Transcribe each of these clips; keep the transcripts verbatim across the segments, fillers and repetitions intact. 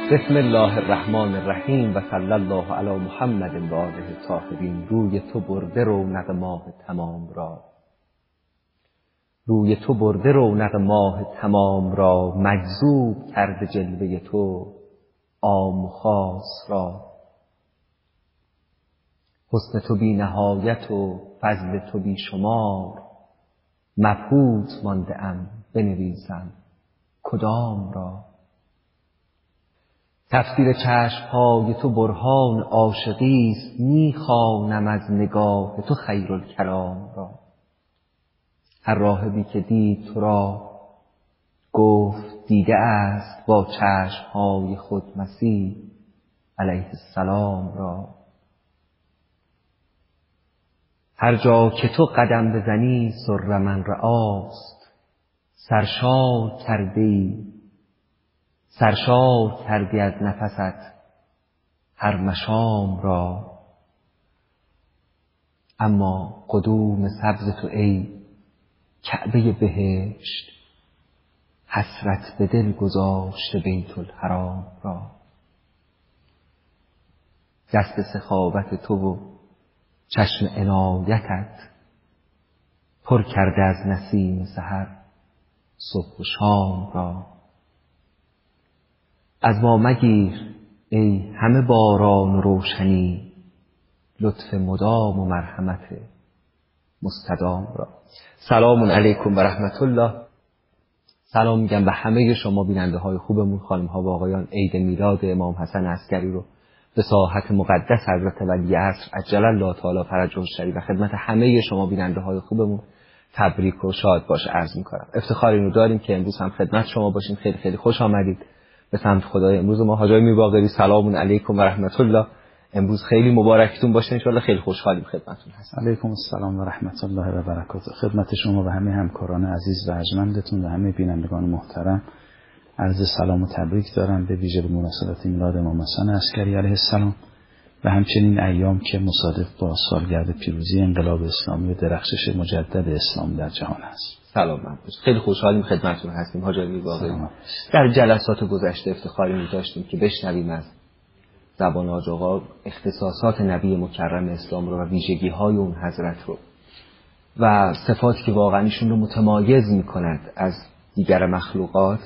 بسم الله الرحمن الرحیم و صلی الله علی محمد و آله الطاهرین. روی تو برده رونق ماه تمام را، روی تو برده رونق ماه تمام را، مجذوب کرده جلوه تو عام و خاص را. حسن تو بی نهایت و فضل تو بی شمار، مبهوت مانده ام بنویسم کدام را. تفسیر چشم‌های تو برهان عاشقی است، می‌خوانم از نگاه تو خیرالکلام را. هر راهبی که دید تو را گفت دیده است با چشم‌های خود مسیح علیه السلام را. هر جا که تو قدم بزنی سر من رعاست، سرشار کردی سرشار کردی از نفست هر مشام را. اما قدوم سبز تو ای کعبه بهشت، حسرت به دل گذاشته بیت الحرام را. دست سخاوت تو و چشم عنایتت پر کرده از نسیم سحر صبح و شام را. از ما مگیر ای همه باران و روشنی، لطف مدام و مرحمت مستدام را. سلام علیکم و رحمت الله. سلام میگم به همه شما بیننده های خوبمون، خانم ها و آقایان. عید میلاد امام حسن عسکری رو به ساحت مقدس حضرت ولی عصر عجل الله تعالی فرجه الشریف و خدمت همه شما بیننده های خوبمون تبریک و شاد باشه عرض میکنم. افتخار اینو داریم که امروز هم خدمت شما باشیم. خیلی خیلی خوش آمدید به سمت خدای امروز ما. حاج آقای میرباقری سلام علیکم و رحمت الله. امروز خیلی مبارکتون باشه ان شاء الله. خیلی خوشحالیم خدمتتون هستم. علیکم السلام و رحمت الله و برکاته. خدمت شما و همه همکاران عزیز و ارجمندتون و همه بینندگان محترم عرض سلام و تبریک دارم، به ویژه به مناسبت میلاد امام حسن عسکری علیه السلام و همچنین ایام که مصادف با سالگرد پیروزی انقلاب اسلامی و درخشش مجدد اسلام در جهان است. سلام من باشید. خیلی خوشحالیم خدمتتون هستیم حاج آقای میرباقری. در جلسات گذشته افتخاری داشتیم که بشنویم از زبان حاج آقا اختصاصات نبی مکرم اسلام رو و ویژگی‌های اون حضرت رو و صفاتی که واقعا ایشون رو متمایز می‌کند از دیگر مخلوقات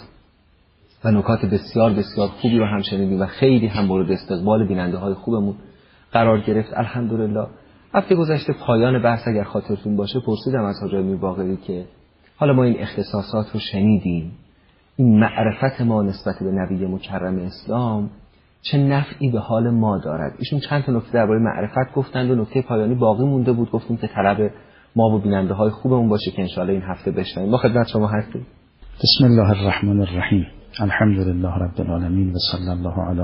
و نکات بسیار بسیار خوبی رو هم شنیدیم و خیلی هم مورد استقبال بیننده‌های خوبمون قرار گرفت. الحمدلله. هفته گذشته پایان بحث اگر خاطرتون باشه پرسیدم از حاج آقای میرباقری که حالا ما این اختصاصات رو شنیدیم، این معرفت ما نسبت به نبی مکرم اسلام چه نفعی به حال ما دارد؟ ایشون چند تا نکته درباره معرفت گفتند و نکته پایانی باقی مونده بود، گفتیم که طلب ما و بیننده های خوبمون باشه که انشاءالله این هفته بشنویم. ما خدمت شما هستیم. بسم الله الرحمن الرحیم. الحمد لله رب العالمین و صلی الله علی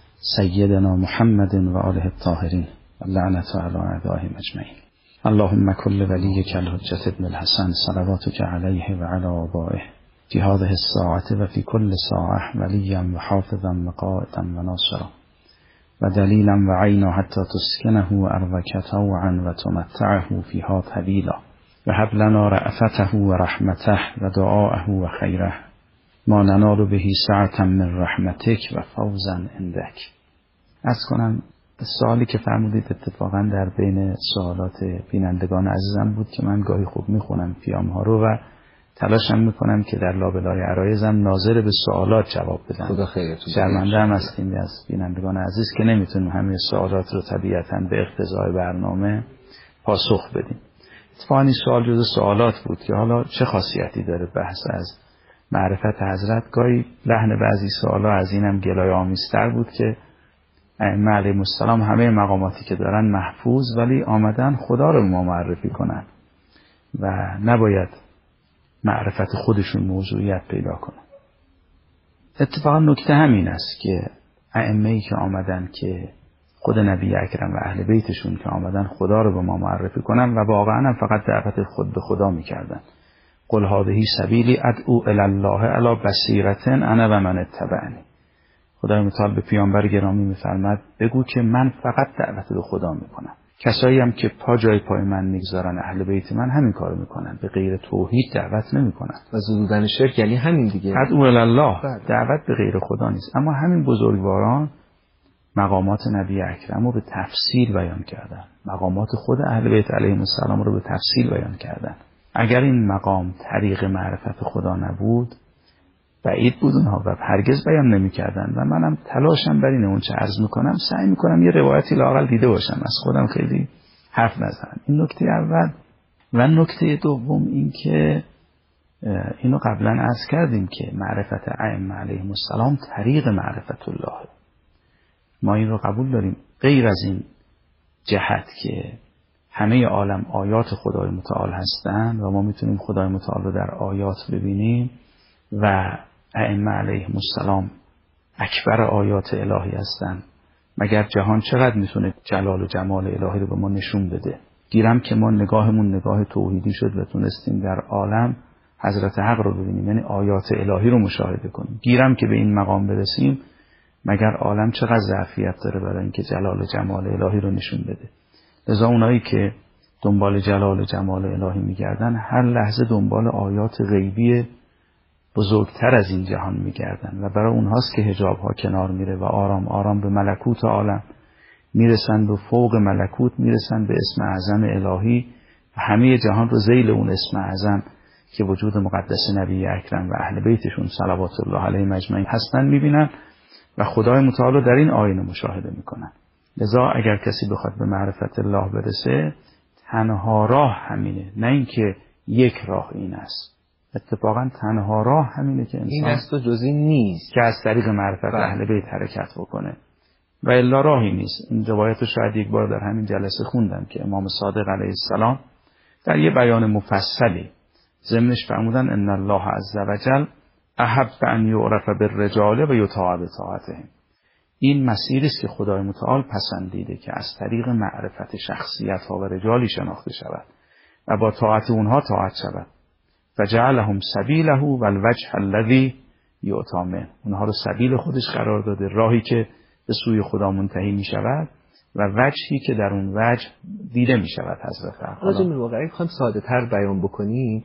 سیدنا محمد و آله الطاهرین و لعنت علی اعدائهم اجمعین. اللهم کل ولیک الحجة ابن الحسن صلواتک علیه و علی آبائه فی هذه الساعة و فی کل ساعة ولیا و حافظا و قائدا و ناصرا و دلیلا و عینا حتی تسکنه و اروک طوعا و تمتعه فیها طویلا و هب لنا رأفته و رحمته و دعاءه و خیره ما ننال بهی سعة من رحمتک و فوزا عندک. از کنم سوالی که فرمودید اتفاقا در بین سوالات بینندگان عزیزم بود که من گاهی خوب میخونم پیام ها رو و تلاشم میکنم که در لابلای عرایزم ناظر به سوالات جواب بدم. خدا خیرتون. شرمنده هم هستیم از بینندگان عزیز که نمیتونیم همه سوالات رو طبیعتاً به اقتضای برنامه پاسخ بدیم. اتفاقاً این سوال جزو سوالات بود که حالا چه خاصیتی داره بحث از معرفت حضرت. گاهی لحن بعضی سوالا از اینم گلای آمیزتر بود که ائمه علیهم السلام همه مقاماتی که دارن محفوظ ولی آمدن خدا رو ما معرفی کنن و نباید معرفت خودشون موضوعیت پیدا کنن. اتفاقا نکته همین است که ائمه‌ای که آمدن که خود نبی اکرم و اهل بیتشون که آمدن خدا رو به ما معرفی کنن و واقعا هم فقط دعوت خود به خدا میکردن. قل هذه سبیلی ادعو الی الله علی بصیرة انا و من اتبعنی. خدای متعال به پیامبر گرامی میفرماد بگو که من فقط دعوت به خدا میکنم. کسایی هم که پا جای پای من میگذارن اهل بیت من همین کارو میکنن، به غیر توحید دعوت نمیکنن. و زدودن شرک یعنی همین دیگه، ادعو الله، دعوت به غیر خدا نیست. اما همین بزرگواران مقامات نبی اکرم رو به تفصیل بیان کردن، مقامات خود اهل بیت علیهم السلام رو به تفصیل بیان کردن. اگر این مقام طریق معرفت خدا نبود بعید بود اونها و هرگز بیان نمی‌کردن. و منم تلاشم بر اینه اون چه عرض میکنم سعی میکنم یه روایتی لااقل دیده باشم، از خودم خیلی حرف نزنم. این نکته اول. و نکته دوم این که اینو قبلا عرض کردیم که معرفت ائمه علیهم السلام طریق معرفت الله، ما این رو قبول داریم. غیر از این جهت که همه عالم آیات خدای متعال هستند و ما میتونیم خدای متعال رو در آیات ببینیم و ائمه علیهم السلام اکبر آیات الهی هستند، مگر جهان چقدر میتونه جلال و جمال الهی رو به ما نشون بده؟ گیرم که ما نگاهمون نگاه توحیدی شد و تونستیم در عالم حضرت حق رو ببینیم، یعنی آیات الهی رو مشاهده کنیم. گیرم که به این مقام برسیم مگر عالم چقدر ظرفیت داره برای اینکه جلال و جمال الهی رو نشون بده. لذا اونایی که دنبال جلال و جمال الهی میگردن هر لحظه دنبال آیات غیبی بزرگتر از این جهان میگردن و برای اونهاست که حجاب ها کنار میره و آرام آرام به ملکوت عالم میرسند و فوق ملکوت میرسند به اسم اعظم الهی و همه جهان رو ذیل اون اسم اعظم که وجود مقدس نبی اکرم و اهل بیتشون صلوات الله علیهم اجمعین هستن میبینن و خدای متعال رو در این آینه مشاهده میکنن. لذا اگر کسی بخواد به معرفت الله برسه تنها راه همینه، نه اینکه یک راه این است. اتفاقا تنها راه همینه که انسان این است و جز این نیست که از طریق معرفت اهل بیت حرکت بکنه و الا راهی نیست. این روایت رو شاید یک بار در همین جلسه خوندم که امام صادق علیه السلام در یه بیان مفصلی ضمنش فرمودن ان الله عز وجل احب ان یعرف بالرجال و یطاع بطاعتهم. این مسیری است که خدای متعال پسندیده که از طریق معرفت شخصیت ها و رجالی شناخته شود و با طاعت اونها طاعت شود. فجعلهم سبیله و الوجه الذی یؤتی منه، اونها رو سبیل خودش قرار داده، راهی که به سوی خدا منتهی می شود و وجهی که در اون وجه دیده می شود حضرت حق. حالا جمعه واقعی خواهیم ساده تر بیان بکنیم،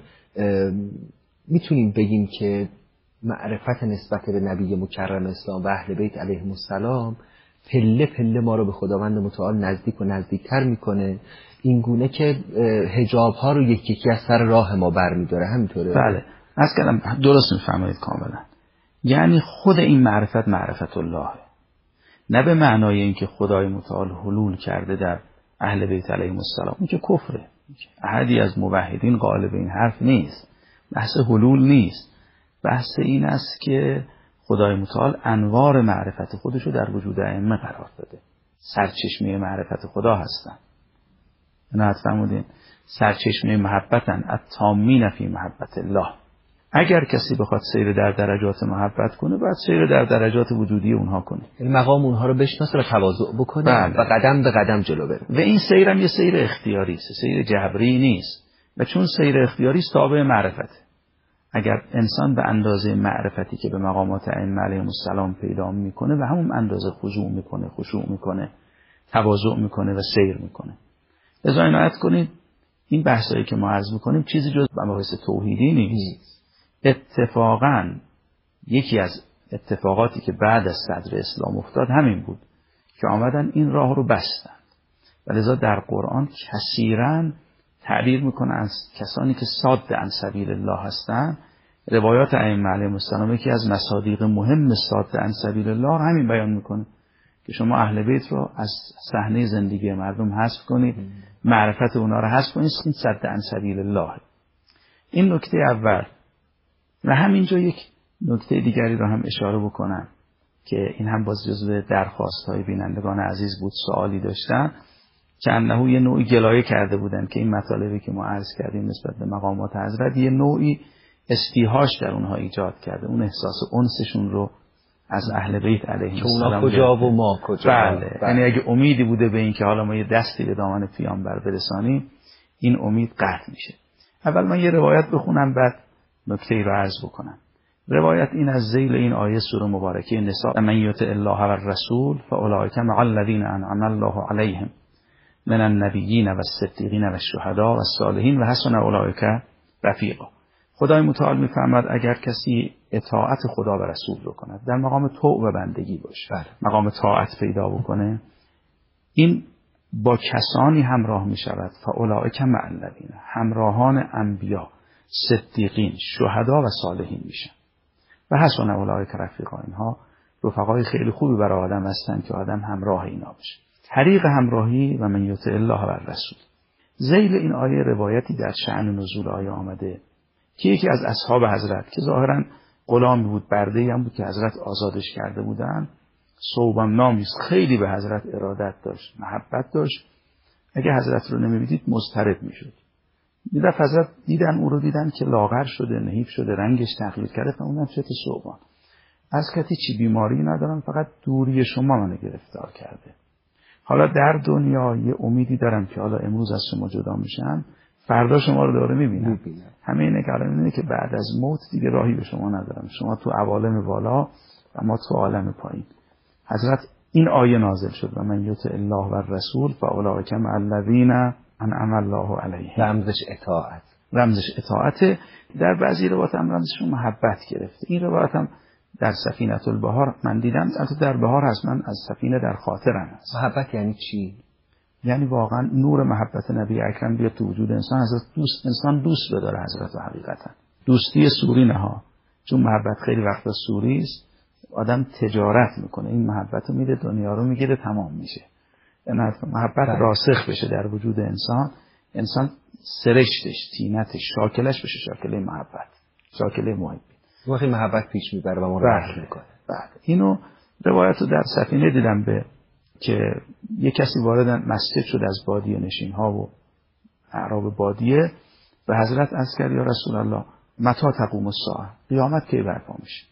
میتونیم بگیم که معرفت نسبت به نبی مکرم اسلام و اهل بیت علیهم السلام پله پله ما رو به خداوند متعال نزدیک و نزدیکتر میکنه، این گونه که حجاب ها رو یکی یکی از سر راه ما برمیداره. همینطوره؟ بله، از کلم درست میفهمید کاملا. یعنی خود این معرفت معرفت الله، نه به معنای اینکه خدای متعال حلول کرده در اهل بیت علیهم السلام، این که کفره. احدی از موحدین قائل به این حرف نیست. بحث حلول نیست، بحث این است که خدای متعال انوار معرفت خودشو در وجود ائمه قرار داده، سرچشمه معرفت خدا هستن. نه فرمودین سرچشمه محبتن التامین فی محبت الله. اگر کسی بخواد سیر در درجات محبت کنه باید سیر در درجات وجودی اونها کنه، یعنی مقام اونها رو بشناسه و تواضع بکنه. بله. و قدم به قدم جلو بره. و این سیر هم یه سیر اختیاری است، سیر جبری نیست. و چون سیر اختیاری است تابع معرفته. اگر انسان به اندازه معرفتی که به مقامات ائمه علیهم السلام پیدا میکنه و همون اندازه خضوع میکنه، خشوع میکنه، تواضع میکنه و سیر میکنه. لذا عنایت کنید این بحثایی که ما عرض میکنیم چیزی جز مباحث توحیدی نیست. اتفاقاً یکی از اتفاقاتی که بعد از صدر اسلام افتاد همین بود که آمدن این راه رو بستن و لذا در قرآن کثیراً تعبیر میکنه از کسانی که صاد عن سبیل الله هستن. روایات ائمه علیهم السلام یکی از مصادیق مهم صاد عن سبیل الله همین بیان میکنه که شما اهل بیت رو از صحنه زندگی مردم حذف کنید، معرفت اونا رو حذف کنید، این صد عن سبیل الله. این نکته اول. و همینجا یک نکته دیگری رو هم اشاره بکنم که این هم باز جزو درخواست های بینندگان عزیز بود، سوالی داشتن که انهو یه نوعی گلایه کرده بودن که این مطالبی که ما عرض کردیم نسبت به مقامات حضرت یه نوعی استیحاش در اونها ایجاد کرده، اون احساس انسشون رو از اهل بیت علیهم السلام که اونا کجا و ما کجا. بله. یعنی اگه امیدی بوده به این که حالا ما یه دستی به دامن پیامبر برسانیم این امید قطع میشه. اول من یه روایت بخونم بعد نکته ای رو عرض بکنم. روایت این از ذیل این آیه سوره مبارکه نساء من یطع الله و الرسول فاولئک مع الذین انعم الله علیهم من النبیین و الصدیقین و الشهداء و الصالحین و حسن اولئک رفیقا. خدای متعال میفرماد اگر کسی اطاعت خدا و رسول رو کند، در مقام طوع و بندگی باشه، بله. مقام طاعت پیدا بکنه، این با کسانی همراه می شود فاولئک مع الذین، همراهان انبیا، صدیقین، شهدا و صالحین میشن و حسن اولئک رفیقا. اینها رفقای خیلی خوبی برای آدم هستن که آدم همراه اینا بشه. طریق همراهی و من یطع الله و الرسول. ذیل این آیه روایتی در شأن نزول آیه آمده که یکی از اصحاب حضرت که ظاهرا غلامی بود، برده‌ای هم بود که حضرت آزادش کرده بودن، صوبان نامی است، خیلی به حضرت ارادت داشت، محبت داشت. اگه حضرت رو نمی‌دید مضطرب میشد. دیدن حضرت دیدن او رو دیدن که لاغر شده، نحیف شده، رنگش تغییر کرده، فهمیدن چه صوبان. از کتی چی بیماری ندارم، فقط دوری شما منو گرفتار کرده. حالا در دنیا یه امیدی دارم که حالا امروز از شما جدا میشم، فردا شما رو داره میبینم. همه اینه که الان میبینه که بعد از موت دیگه راهی به شما ندارم، شما تو عوالم بالا و ما تو عالم پایین. حضرت این آیه نازل شد و من یطع الله و الرسول فاولئک مع الذین انعم الله علیهم. رمزش اطاعت، رمزش اطاعت. در بعضی روایات هم رمزش محبت گرفته. این روایت هم در سفینه البحار من دیدم، البته در بحار هست، من از سفینه در خاطرم هست. محبت یعنی چی؟ یعنی واقعا نور محبت نبی اکرم بیاد تو وجود انسان، حضرت دوست انسان دوست بداره حضرت. و حقیقتا دوستی سوری نه ها، چون محبت خیلی وقتا سوری است، آدم تجارت میکنه، این محبت رو میده دنیا رو میگیره تمام میشه. یعنی محبت راسخ بشه در وجود انسان، انسان سرشتش، تینتش، شاکلش بشه شاکله محبت، شاکله محبی. وقتی محبت پیش میبره و ما رفت میکنه. بعد اینو روایت رو در سفینه دیدم به که یک کسی وارد مسجد شد از بادیه نشین ها و اعراب بادیه، به حضرت عرض کرد یا رسول الله متى تقوم الساعه، قیامت کی برپا میشه؟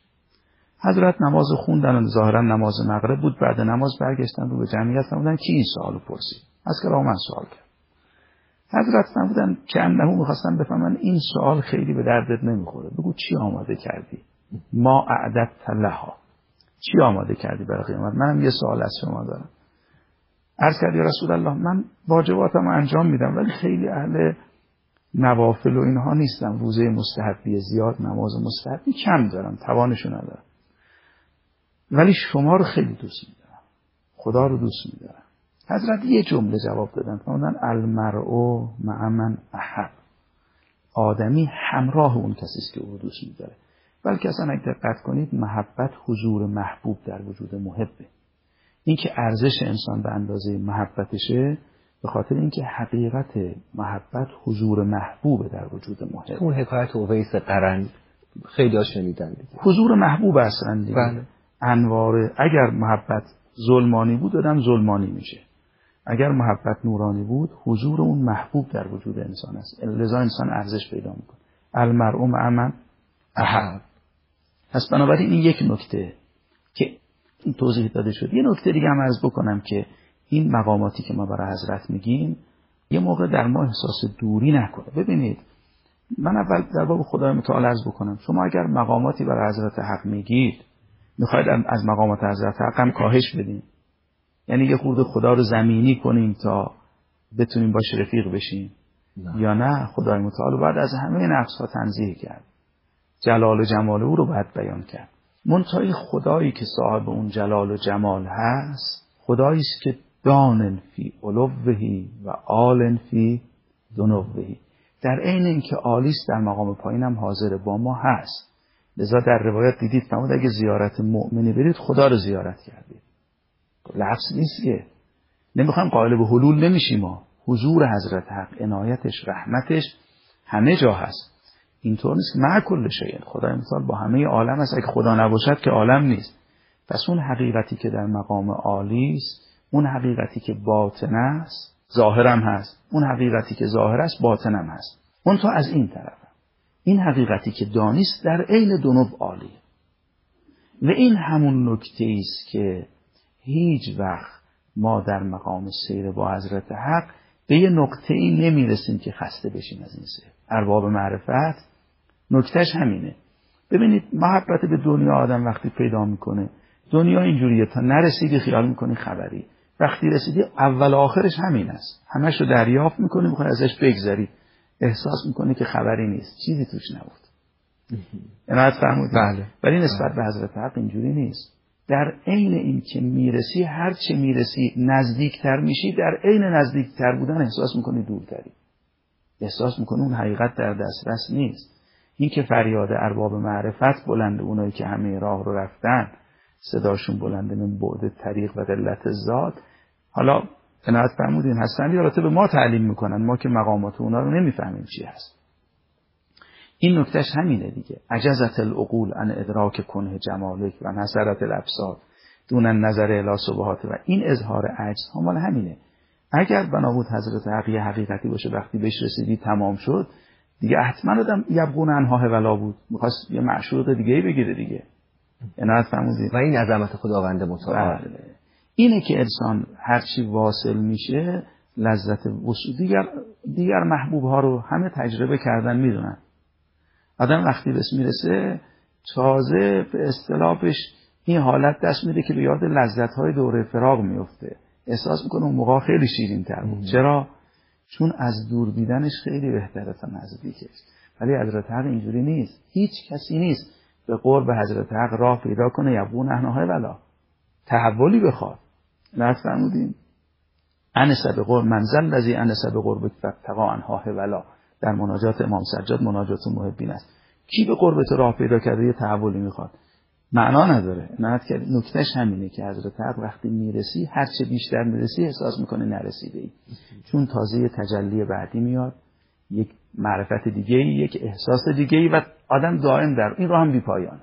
حضرت نماز خوندن و ظاهرا نماز مغرب بود. بعد نماز برگشتن رو به جمعیت فرمودن کی این سوالو پرسید؟ از که من سوال کرد. حضرت فرمودن که انه می‌خواستن بفهمن این سوال خیلی به دردت نمیخوره، بگو چی آماده کردی؟ ما اعددت لها، چی آماده کردی برای قیامت؟ منم یه سوال از شما دارم. عرض کرد یا رسول الله من واجباتم انجام میدم ولی خیلی اهل نوافل و اینها نیستم، روزه مستحبی زیاد، نماز مستحبی کم دارم، توانشو ندارم، ولی شما رو خیلی دوست میدارم، خدا رو دوست میدارم. حضرت یه جمله جواب دادن، فرمودن المرء مع من احب، آدمی همراه اون کسی است که او رو دوست میداره. بلکه اصلا اگه دقت کنید محبت حضور محبوب در وجود محبه. این که ارزش انسان به اندازه محبتشه به خاطر اینکه حقیقت محبت حضور محبوب در وجود محب. اون حکایت اویس قرن خیلی ها شنیدن دیگه. حضور محبوب اصلا دیگه. بله. انوار. اگر محبت ظلمانی بود آدم ظلمانی میشه، اگر محبت نورانی بود حضور اون محبوب در وجود انسان است، لذا انسان ارزش پیدا میکنه. المرء مع من احب. پس بنابراین این یک نکته که توضیح داده شد. یه نکته دیگه هم عرض بکنم که این مقاماتی که ما برای حضرت میگیم یه موقع در ما احساس دوری نکنه. ببینید من اول در باب خدای متعال عرض بکنم، شما اگر مقاماتی برای حضرت حق میگید میخواید از مقامات حضرت حق هم کاهش بدیم، یعنی یه خورده خدا رو زمینی کنیم تا بتونیم باش رفیق بشیم نه. یا نه خدای متعال بعد از همه نقص ها تنزیه کرد، جلال و جمال او رو باید بیان کرد. منتهی خدایی که صاحب اون جلال و جمال هست خدایی است که دان فی علوه و عال فی دنوه، در عین اینکه عالی است در مقام پایین هم حاضر با ما هست. لذا در روایت دیدید فرمود اگه زیارت مؤمنی برید خدا رو زیارت کردید. لفظ نیست که نمیخوایم قائل به حلول نمیشیم، ما حضور حضرت حق، عنایتش، رحمتش همه جا هست. اینطور نیست که مع کل شیء خدای مثال با همه عالم است، اگه خدا نباشد که عالم نیست. پس اون حقیقتی که در مقام عالی است، اون حقیقتی که باطن است ظاهرم هست، اون حقیقتی که ظاهر است باطنم هست. اون تو از این طرف این حقیقتی که دانیست در عین دونو عالی. و این همون نکته است که هیچ وقت ما در مقام سیر با حضرت حق به یه نقطه‌ای نمیرسیم که خسته بشیم از این سیر. ارباب معرفت نکتهش همینه. ببینید محبت به دنیا آدم وقتی پیدا میکنه، دنیا اینجوریه تا نرسیدی خیال میکنی خبری، وقتی رسیدی اول آخرش همین است، همش رو دریافت میکنی، میخوای ازش بگذری، احساس میکنی که خبری نیست، چیزی توش نبود. عنایت فرمودید؟ بله. ولی نسبت به حضرت حق اینجوری نیست. در عین این که میرسی، هر چه میرسی نزدیکتر میشی، در عین نزدیکتر بودن احساس میکنی دورتری، احساس میکنی اون حقیقت در دسترس نیست. این که فریاد ارباب معرفت بلند، اونایی که همه راه رو رفتن صداشون بلنده من بعد طریق و قلت ذات. حالا عنایت فرمودین هستن البته به ما تعلیم میکنن، ما که مقامات اونا رو نمیفهمیم چی هست. این نکتهش همینه دیگه. عجزت العقول عن ادراک کنه جمالک و نظرت الابصار دون النظر الی سبحات، و این اظهار عجز ها مال همینه. اگر بنابود حضرت حقی حقیقتی باشه وقتی بهش رسیدی تمام شد دیگه، حتما آدم یبغون عنها ولا بود، می‌خواست یه معشوق دیگه‌ای بگیره دیگه. عنایت فرمودید؟ و این عظمت خداوند متعال. اینه که انسان هرچی واصل میشه لذت وصول، دیگر دیگر محبوب ها رو همه تجربه کردن میدونن. آدم وقتی بهش میرسه تازه به اصطلاحش این حالت دست میده که به یاد لذت های دوره فراق میفته، احساس میکنه اون موقع خیلی شیرین تر بود. چرا؟ چون از دور دیدنش خیلی بهتره تا نزدیکش. ولی حضرت حق اینجوری نیست. هیچ کسی نیست به قرب حضرت حق راه پیدا کنه یبغون عنها ولا تحولی بخواد. نه فرمودین انس به قرب منزل الذی انس به قربک فتقا عنها ولا، در مناجات امام سجاد مناجات محبین است. کی به قرب تو راه پیدا کرده یه تحولی میخواد؟ معنا نداره. نه که نکتهش همینه که حضرت حق وقتی میرسی هر چه بیشتر میرسی احساس میکنه نرسیده ای، چون تازه تجلی بعدی میاد، یک معرفت دیگه ای، یک احساس دیگه ای، و آدم دائم در این راه هم بی پایانه.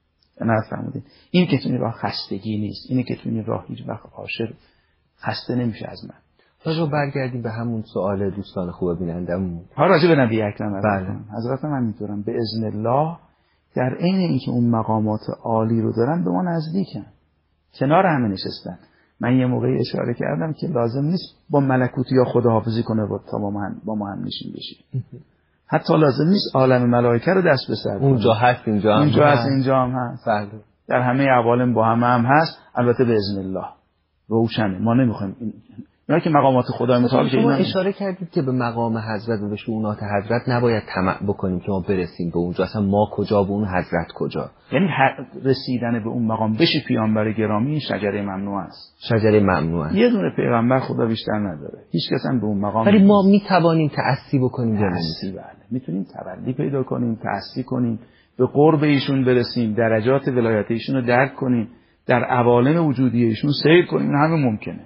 نه فرمودین این که تو این راه خستگی نیست، اینه که تو این راه هیچ وقت عاشق خسته نمیشه از من. راجع برگردیم به همون سوال دوستان خوب بینندمون. ها راجع به نبی اکرم بله. حضرت هم میتونم به اذن الله در عین اینکه اون مقامات عالی رو دارن به ما نزدیکن، کنار همه نشستن. من یه موقعی اشاره کردم که لازم نیست با ملکوتی یا خداحافظی کنه با تا با ما هم, با ما هم نشین بشی. حتی لازم نیست عالم ملائکه رو دست به سر کنه. اونجا هست، اینجا هم اونجا هست، هست، اینجا هم هست. بله. در همه عوالم با همه هم هست. البته به اذن الله روشنه. ما نمیخوایم این اینا که مقامات خدای متعال که شما اینا اشاره کردید که به مقام حضرت و به شؤونات حضرت نباید طمع بکنیم که ما برسیم به اونجا، اصلا ما کجا و اون حضرت کجا. یعنی رسیدن به اون مقام بشه پیامبر گرامی، این شجره ممنوع است. شجره ممنوع است. یه دونه پیغمبر خدا بیشتر نداره، هیچ کس هم به اون مقام. ولی ما میتوانیم تأسی بکنیم. تأسی بله، میتونیم تبلی پیدا کنیم، تأسی کنیم، به قرب ایشون برسیم، درجات ولایت ایشون رو درک کنیم، در عوالم وجودی ایشون سیر کنیم. این همه ممکنه.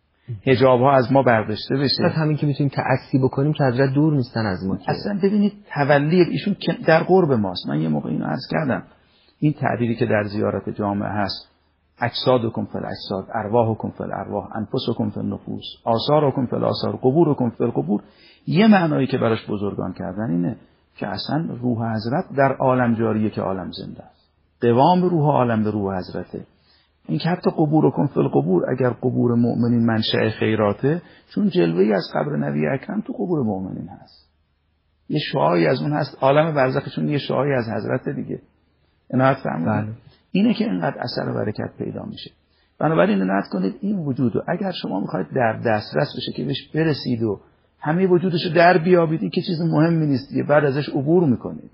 حجاب ها از ما برداشته بشه. پس همین که میتونیم تأسی بکنیم که حضرت دور نیستن از ما. اصلا ببینید تولی ایشون در قرب ماست. من یه موقع اینو عرض کردم، این تعبیری که در زیارت جامعه هست، اجسادکم فی الاجساد، ارواحکم فی الارواح، انفسکم فی النفوس، آثارکم فی الاثار، قبورکم فی القبور، یه معنایی که براش بزرگان کردن اینه که اصلا روح حضرت در عالم جاریه که عالم زنده است. قوام روح عالم به روح حضرته. این که حتی قبورکم فی القبور، اگر قبور مؤمنین منشأ خیراته، چون جلوه‌ای از قبر نبی اکرم تو قبور مؤمنین هست، یه شعاعی از اون هست، عالم برزخشون یه شعاعی از حضرت دیگه. عنایت فرمودید؟ اینه که اینقدر اثر و برکت پیدا میشه. بنابراین عنایت کنید این وجودو اگر شما میخواید در دسترس بشه که بهش برسید و همه وجودشو در بیابید، این که چیز مهمی نیست دیگه، بعد ازش عبور میکنید.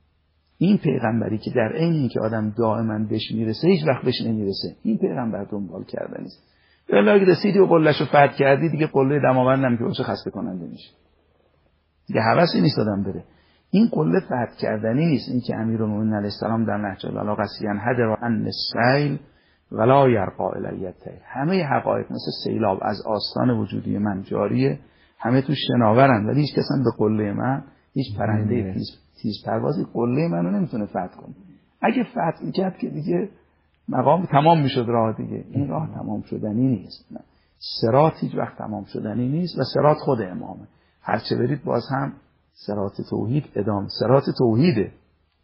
این پیغمبری که در عین اینکه آدم دائما بهش میرسه هیچ وقت بهش نمیرسه، این پیغمبر دنبال کردن نیست. ولی اگه رسیدی و قلهشو فتح کردی دیگه قله دماوندم که باشه خسته کننده میشه، دیگه هوسی نیست آدم بره. این قله فتح کردنی نیست. این که امیرالمومنین علیه السلام در نهج البلاغه قصیان هدر عن السیل ولا یرقا الیه، همه حقایق مثل سیلاب از آستان وجودی من جاریه، همه تو شناورن، ولی هیچ کس هم به قله من، هیچ پرنده تیز تیز پروازی قله منو نمیتونه فتح کنه. اگه فتح میکرد که دیگه مقام تمام میشد راه دیگه. این راه تمام شدنی نیست. صراط هیچ وقت تمام شدنی نیست و صراط خود امامه. هرچه برید باز هم صراط توحید ادامه صراط توحیده.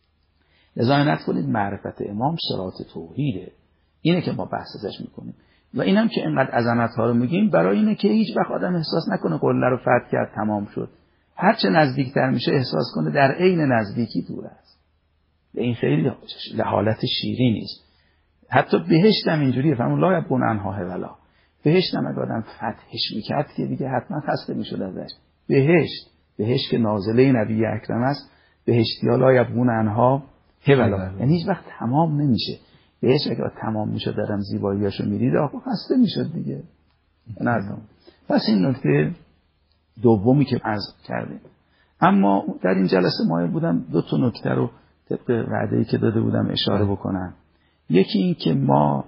لذا عنایت کنید معرفت امام صراط توحیده. اینه که ما بحث ازش میکنیم و اینم که اینقدر عظمت ها رو میگیم برای اینه که هیچ وقت آدم احساس نکنه قله رو فتح کرد تمام شد. هرچه نزدیکتر میشه احساس کنه در عین نزدیکی دور است. این خیلی حالت شیرینی است. حتی بهشت هم اینجوریه، فهم لا یبغون عنها ولا. بهشت هم اگه آدم فتحش میکرد که دیگه حتما خسته میشد ازش. بهشت بهشت که نازله نبی اکرم است، بهشتی ها لا یبغون عنها حولا، یعنی هیچ وقت تمام نمیشه. بهشت اگه تمام میشد درم زیباییاشو میدید آخه خسته میشد دیگه. نظام. پس این نکته دومی که عرض کردیم. اما در این جلسه مایل بودم دو تا نکته رو طبق وعده‌ای که داده بودم اشاره بکنم. یکی این که ما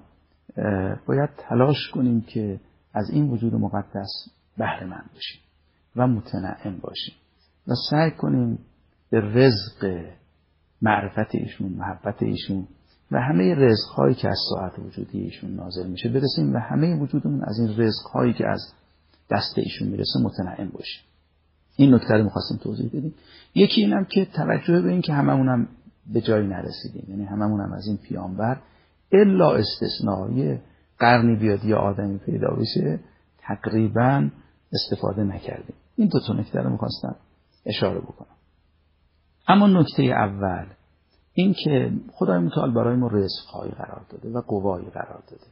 باید تلاش کنیم که از این وجود مقدس بهره مند باشیم و متنعم باشیم و سعی کنیم به رزق معرفت ایشون، محبت ایشون و همه رزق‌هایی که از ساعت وجودی ایشون نازل میشه برسیم و همه وجودمون از این رزق‌هایی که از دست ایشون میرسه متنعم باشیم. این نکته رو می‌خواستیم توضیح بدیم. یکی اینم که توجه به این که هممونم به جایی نرسیدیم، یعنی هممونم از این پیامبر الا استثنایی قرنی بیاد یا آدمی پیدا بشه تقریبا استفاده نکردیم. این دو تا نکته رو می‌خواستم اشاره بکنم. اما نکته اول این که خدای متعال برای ما رزق‌هایی قرار داده و قوایی قرار داده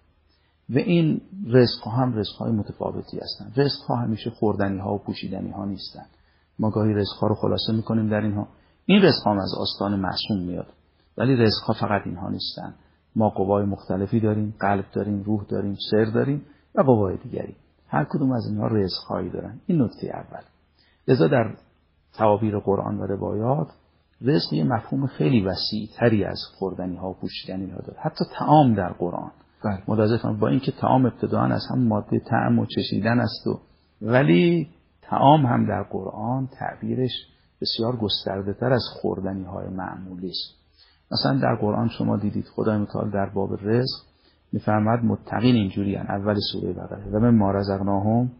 و این رزق‌ها هم رزق‌های متفاوتی هستند. رزق‌ها همیشه خوردنی‌ها و پوشیدنی‌ها نیستند. ما گاهی رزق‌ها رو خلاصه می‌کنیم در اینها. این رزق‌ها هم از آستان معصوم میاد، ولی رزق‌ها فقط اینها نیستند. ما قوای مختلفی داریم، قلب داریم، روح داریم، سر داریم و قوای دیگری. هر کدوم از اینها رزق‌هایی دارن. این نکته اول. لذا در تعابیر قرآن و روایات رزق یه مفهوم خیلی وسیع‌تری از خوردنی‌ها و پوشیدنی‌ها داره. حتی طعام در قرآن ملاحظه کنید با اینکه طعام ابتداءً از هم ماده طعم و چشیدن است و ولی طعام هم در قرآن تعبیرش بسیار گسترده‌تر از خوردنی‌های معمولی است. مثلا در قرآن شما دیدید خدای متعال در باب رزق می‌فرماید متقین اینجوری ان اول سوره بقره و مما رزقناهم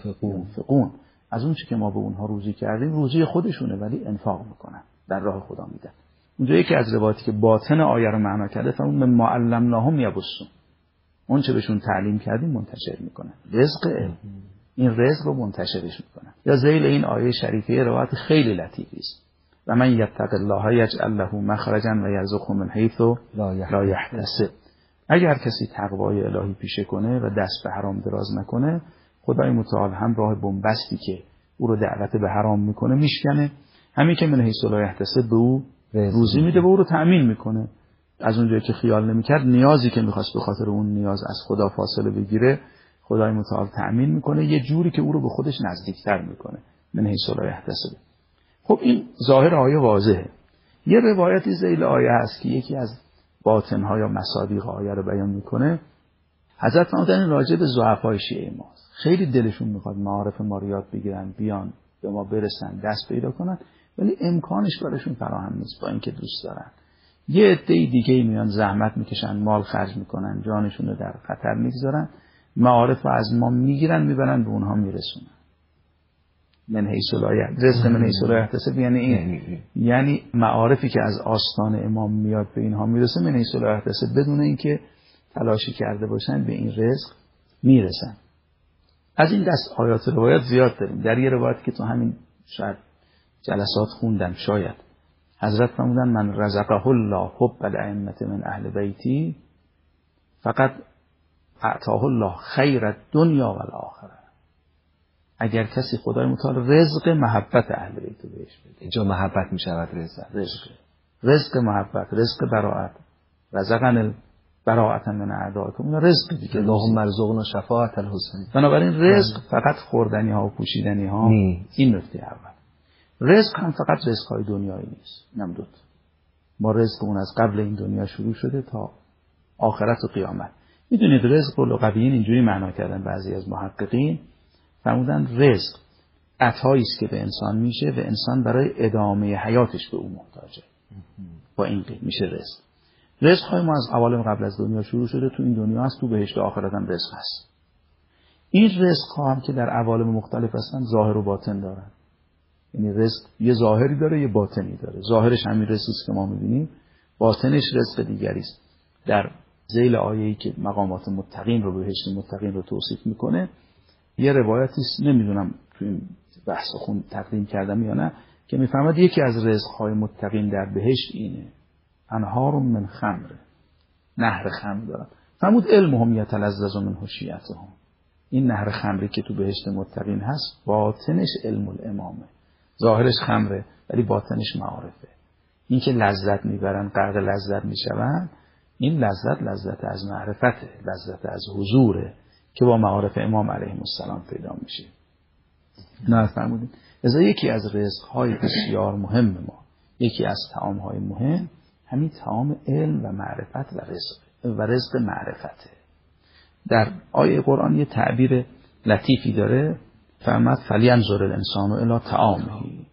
ينفقون، از اون چیزی که ما به اونها روزی کردیم روزی خودشونه ولی انفاق میکنن، در راه خدا میدن. اونجا یکی از روایاتی که باطن آیه رو معنا کرده فرمود مما علمناهم یبثون، اون چه بهشون تعلیم کردیم منتشر میکنن. رزق علم، این رزق رو منتشرش میکنن. یا ذیل این آیه شریفه روایت خیلی لطیفی است و من یتق الله یجعل له مخرجا و یرزقه من حیث لا یحتسب. اگر کسی تقوای الهی پیشه کنه و دست به حرام دراز نکنه، خدای متعال هم راه بنبستی که او رو دعوت به حرام میکنه میشکنه، همین که من حیث لا یحتسب به او روزی میده و او رو تأمین میکنه. از اونجایی که خیال نمیکرد نیازی که میخواست به خاطر اون نیاز از خدا فاصله بگیره خدای متعال تأمین میکنه، یه جوری که او رو به خودش نزدیکتر میکنه. من حیث لا یحتسب. خب این ظاهر آیه واضحه. یه روایتی ذیل آیه هست که یکی از باطنها یا مصادیق آیه رو بیان میکنه. حضرت فرمودن راجع به ضعفای شیعه ماست، خیلی دلشون میخواد معارف ما رو یاد بگیرن، بیان به ما برسن، دست پیدا کنن، ولی امکانش براشون فراهم نیست با اینکه دوست دارن. یه عده دیگه میان زحمت میکشن، مال خرج میکنن، جانشون رو در خطر میگذارن، معارف رو از ما میگیرن میبرن به اونها میرسونن. من حیث لا یحتسب، رزق من حیث لا یحتسب یعنی این، یعنی معارفی که از آستان امام میاد به اینها میرسه من حیث لا یحتسب، بدون اینکه تلاشی کرده باشن به این رزق میرسن. از این دست آیات روایت زیاد داریم. در یه روایت که تو همین شاید جلسات خوندم شاید حضرت فرمودن من رزقه الله حب الائمه من اهل بیتی فقط اعطاه الله خیر الدنیا و الاخره. اگر کسی خدای متعال رزق محبت اهل بیت رو بهش بده، اینجا محبت میشود رزق رزق رزق محبت، رزق براءت، رزقن براءت من اعدائکم، این رزق دیگه. اللهم ارزقنا شفاعت الحسین. بنابراین رزق فقط خوردنی ها و پوشیدنی ها نیست. این نکته اول. رزق هم فقط رزق های دنیایی نیست. اینم دوت. ما رزقمون از قبل این دنیا شروع شده تا آخرت و قیامت. میدونید رزق رو لغویین اینجوری معنا کردن بعضی از محققین، فرمودن رزق عطایی است که به انسان میشه و انسان برای ادامه حیاتش به اون محتاجه. با این قید میشه رزق. رزق های ما از عوالم قبل از دنیا شروع شده، تو این دنیا هست، تو بهشت آخرت هم رزق هست. این رزق ها هم که در عوالم مختلف هستن ظاهر و باطن دارن. یعنی رزق یه ظاهری داره یه باطنی داره. ظاهرش همین رزقی است که ما می‌بینیم، باطنش رزق دیگری است. در ذیل آیه‌ای که مقامات متقین رو، بهشت متقین رو توصیف میکنه، یه روایتی است، نمیدونم تو این بحث خون تقدیم کردم یا نه، که میفهمد یکی از رزق‌های متقین در بهشت اینه انهار من خمر، نهر خمر دارن. فرمود علمهم یتلذذ من خشیتهم، این نهر خمری که تو بهشت متقین هست باطنش علم الامامه، ظاهرش خمره ولی باطنش معارفه. این که لذت میبرن، غرق لذت میشون، این لذت لذت از معرفته، لذت از حضوره که با معارف امام علیه السلام پیدا میشه. نه فرمودین ازا یکی از رزق‌های بسیار مهم ما، یکی از طعام‌های مهم همین طعام علم و معرفت و رزق و رزق معرفته. در آیه قرآن یه تعبیر لطیفی داره، فرمود فلینظر الانسان الی طعامه.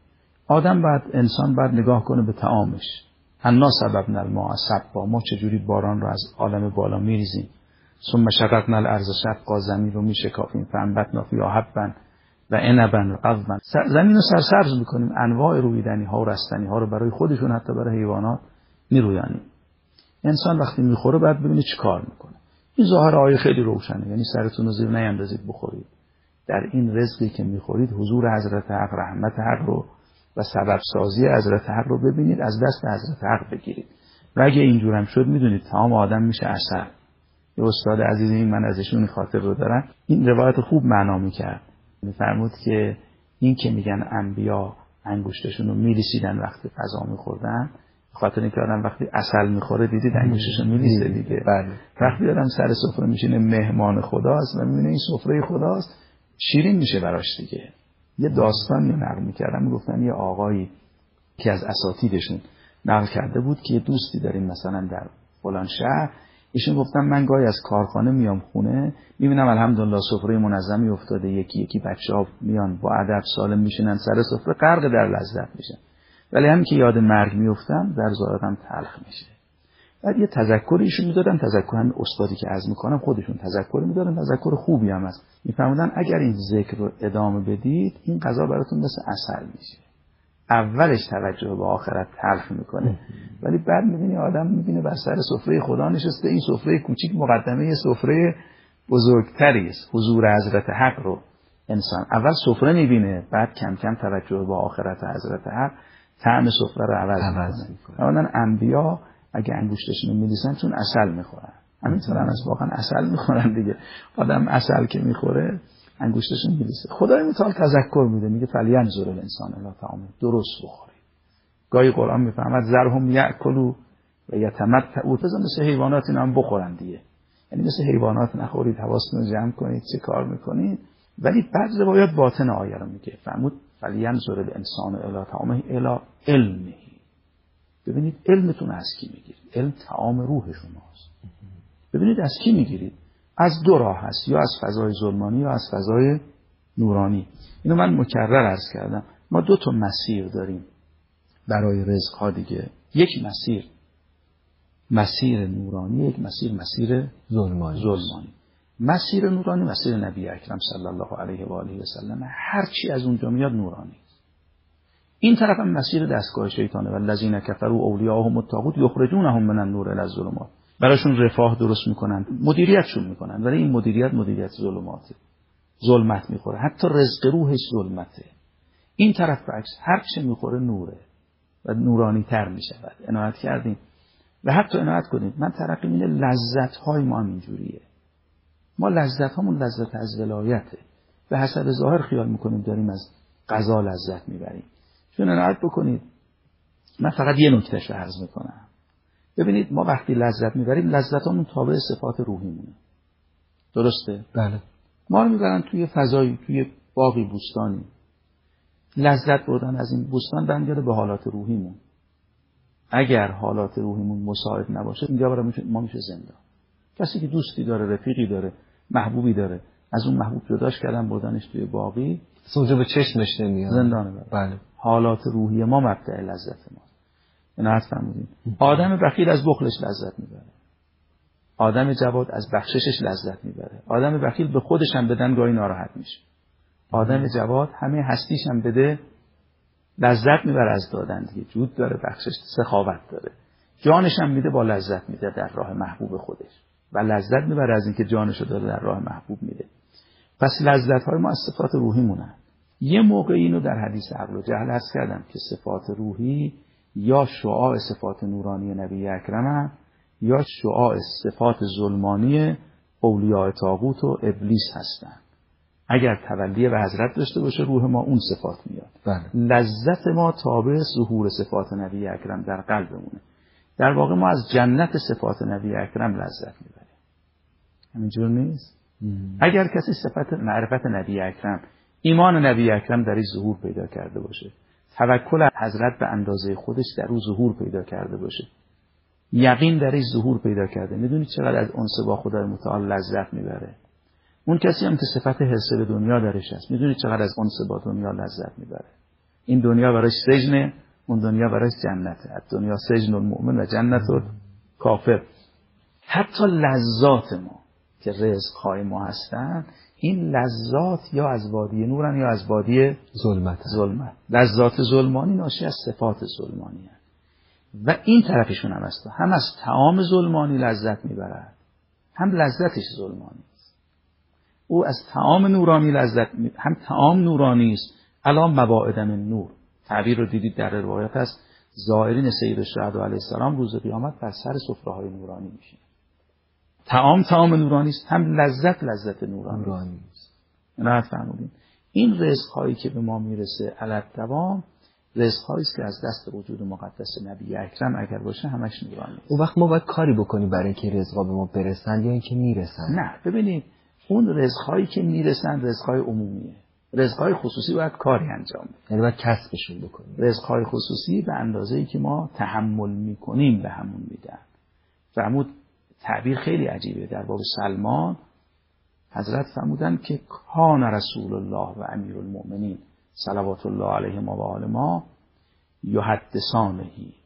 آدم بعد انسان بعد نگاه کنه به طعامش. انا سببنا الماء صبا، ما چجوری باران رو از عالم بالا میریزیم. ثم شققنا الارض شقا، زمین رو میشکافیم، فانبتنا فیها حبا و عنبا و قضبا، زمین رو سرسبز میکنیم، انواع رویدنی ها و رستنی ها رو برای خودشون حتی برای حیوانات میرویانیم. انسان وقتی میخوره بعد ببینه چی کار میکنه. این ظاهر آیه خیلی روشنه، یعنی سرتون رو زیر نیندازید بخورید. در این رزقی که میخورید حضور حضرت حق، رحمت حق رو و سبب سازی حضرت حق رو ببینید، از دست حضرت حق بگیرید. و اگه اینجورم شد میدونید طعام آدم میشه عسل. یه استاد عزیزی این من ازشون خاطر رو دارم، این روایت خوب معنا میکرد. میفرمود که این که میگن انبیا انگشتشون رو میلیسیدن وقتی غذا میخوردن، خاطر اینکه آدم وقتی عسل میخوره دیدید انگشتشون میلیسه دیگه. بله. وقتی آدم سر سفره میشینه مهمان خداست و میبینه این سفره خداست، شیرین میشه براش دیگه. یه داستانی نقل میکردم، میگفتن یه آقایی که از اساتیدشون نقل کرده بود که یه دوستی داریم مثلا در فلان شهر، ایشون گفتن من گاهی از کارخانه میام خونه، میبینم الحمدلله سفره منظمی افتاده، یکی یکی بچه‌ها میان با ادب سالم میشینن سر سفره، غرق در لذت میشن، ولی همین که یاد مرگ میافتم در ظاهرم تلخ میشه. بعد یه تذکری ایشون میدادن، تذکر همین استادی که عرض میکنم خودشون تذکر میدادن، تذکر خوبی هم است. میفرمودن اگر این ذکر رو ادامه بدید این غذا براتون مثل عسل میشه. اولش توجه به آخرت تلخ میکنه، ولی بعد میبینی آدم میبینه بر سر سفره خدا نشسته، این سفره کوچیک مقدمه سفره بزرگتری است. حضور حضرت حق رو انسان اول سفره میبینه، بعد کم کم توجه به آخرت حضرت حق طعم سفره رو عوض میکنه. اونن انبیا اگه انگشتشون رو میلیسن چون عسل میخورن، همینطور هم از واقعا عسل میخورن دیگه. آدم عسل که میخوره انگشتشون میلیسه. خدای متعال تذکر میده، میگه فلینظر الانسان الی طعامه، درست بخورید. گاهی قرآن میفهمد ذرهم یاکلوا و یتمتعوا، بذار مثل حیوانات اینا هم بخورن دیگه، یعنی مثل حیوانات نخورید، حواستون رو جمع کنید چه کار میکنید. ولی بعد روایات باطن آیه رو میگه، فرمود فلینظر الانسان الی طعامه الی علمه. ببینید علمتون از کی میگیرید؟ علم طعام روح شماست. ببینید از کی میگیرید؟ از دو راه هست، یا از فضای ظلمانی یا از فضای نورانی. اینو من مکرر عرض کردم. ما دو تا مسیر داریم برای رزق ها دیگه. یک مسیر مسیر نورانی، یک مسیر مسیر ظلمانی. ظلمانی. مسیر نورانی مسیر نبی اکرم صلی الله علیه و آله و سلم، هر چی از اونجا میاد نورانی. این طرف هم مسیر دستگاه شیطانه، والذین کفروا اولیاءهم الطاغوت یخرجونهم من النور الی الظلمات. براشون رفاه درست میکنن، مدیریتشون میکنن، ولی این مدیریت مدیریت ظلماته، ظلمت میخوره، حتی رزق روحش ظلمته. این طرف برعکس، هر چه میخوره نوره و نورانی تر میشود. عنایت کردیم و حتی عنایت کنید، من ترقی اینه لذت های ما هم اینجوریه. ما لذت هامون لذت از ولایته، به حسب ظاهر خیال میکنیم داریم از غذا لذت میبریم. چون عنایت بکنید، من فقط یه نکتهش رو عرض میکنم. ببینید ما وقتی لذت میبریم، لذتمون تابع صفات روحیمونه. درسته؟ بله. ما رو میبرن توی فضایی، توی باغی، بوستانی. لذت بردن از این بوستان برمیگرده به حالات روحیمون. اگر حالات روحیمون مساعد نباشه، اینجا برای ما میشه زندان. کسی که دوستی داره، رفیقی داره، محبوبی داره، از اون محبوب جداش کردن بردنش توی باغی، اونجا به چشمش نمیاد. زندانه بره. بله. حالات روحی ما مبدأ لذت ما. عنایت فرمودید. آدم بخیل از بخلش لذت میبره. آدم جواد از بخششش لذت میبره. آدم بخیل به خودش هم بدن گاهی ناراحت میشه. آدم جواد همه هستیش هم بده لذت میبره از دادن دیگه. جود داره، بخشش، سخاوت داره. جانش هم میده، با لذت میده در راه محبوب خودش. و لذت میبره از اینکه جانشو داره در راه محبوب میده. پس لذت های ما از صفات روحی مونن. یه موقع اینو در حدیث عقل و جهل عرض کردم که صفات روحی یا شعاع صفات نورانی نبی اکرم یا شعاع صفات ظلمانی اولیاء طاغوت و ابلیس هستن. اگر تولید به حضرت داشته باشه روح ما اون صفات میاد. بله. لذت ما تابع ظهور صفات نبی اکرم در قلبمونه. در واقع ما از جنت صفات نبی اکرم لذت میبریم. همینجور نیست؟ ام. اگر کسی صفت معرفت نبی اکرم، ایمان نبی اکرم در این ظهور پیدا کرده باشه، توکل حضرت به اندازه خودش در اون ظهور پیدا کرده باشه، یقین درش ظهور پیدا کرده، میدونی چقدر از انس با خدای متعال لذت میبره. اون کسی هم که صفت حرص به دنیا درش هست، میدونی چقدر از انس با دنیا لذت میبره. این دنیا براش سجنه، اون دنیا براش جنته. دنیا سجن المؤمن و جنت الکافر. حتی لذات ما که رزق‌های ما هستن، این لذات یا از وادی نورن یا از وادی ظلمت. ظلمت. لذات ظلمانی ناشی از صفات ظلمانی هست. و این طرفشون هم هست، هم از طعام ظلمانی لذت میبرد، هم لذتش ظلمانی است. او از طعام نورانی لذت می... هم طعام نورانی است. الان مواعد من نور، تعبیر رو دیدید در روایت هست، زائرین سید الشهدا علیه السلام روز قیامت بر سر سفره‌های نورانی میشه. طعام طعام نورانی است، هم لذت لذت نورانی است. نه فهمیدین؟ این رزق‌هایی که به ما میرسه علت دوام، رزق‌هایی است که از دست وجود مقدس نبی اکرم اگر باشه همش نورانی است. اون وقت ما باید کاری بکنیم برای اینکه رزق‌ها به ما برسن یا اینکه میرسن؟ نه، ببینید اون رزق‌هایی که میرسن رزق‌های عمومیه. رزق‌های خصوصی باید کاری انجام بدیم. یعنی باید کسبشون بکنیم. رزق‌های خصوصی به اندازه‌ای که ما تحمل می‌کنیم به همون میدن. فرمود تعبیر خیلی عجیبه در باب سلمان، حضرت فرمودن که کان رسول الله و امیر المؤمنین صلوات الله علیهما و آل ما یحدثانهی،